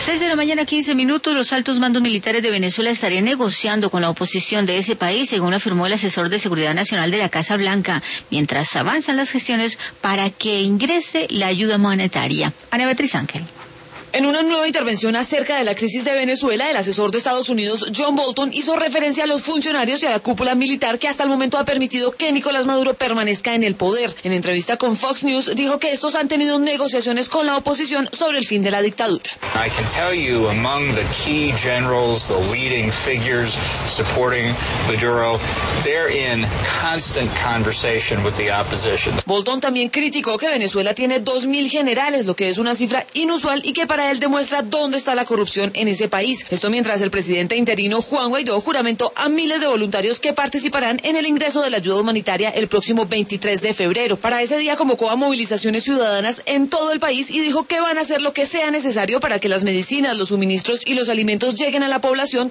6 de la mañana, 15 minutos. Los altos mandos militares de Venezuela estarían negociando con la oposición de ese país, según afirmó el asesor de Seguridad Nacional de la Casa Blanca, mientras avanzan las gestiones para que ingrese la ayuda monetaria. Ana Beatriz Ángel. En una nueva intervención acerca de la crisis de Venezuela, el asesor de Estados Unidos, John Bolton, hizo referencia a los funcionarios y a la cúpula militar que hasta el momento ha permitido que Nicolás Maduro permanezca en el poder. En entrevista con Fox News, dijo que estos han tenido negociaciones con la oposición sobre el fin de la dictadura. I can tell you, among the key generals, the leading figures supporting Maduro, they're in constant conversation with the opposition. Bolton también criticó que Venezuela tiene 2.000 generales, lo que es una cifra inusual y que para él demuestra dónde está la corrupción en ese país. Esto mientras el presidente interino Juan Guaidó juramentó a miles de voluntarios que participarán en el ingreso de la ayuda humanitaria el próximo 23 de febrero. Para ese día convocó a movilizaciones ciudadanas en todo el país y dijo que van a hacer lo que sea necesario para que las medicinas, los suministros y los alimentos lleguen a la población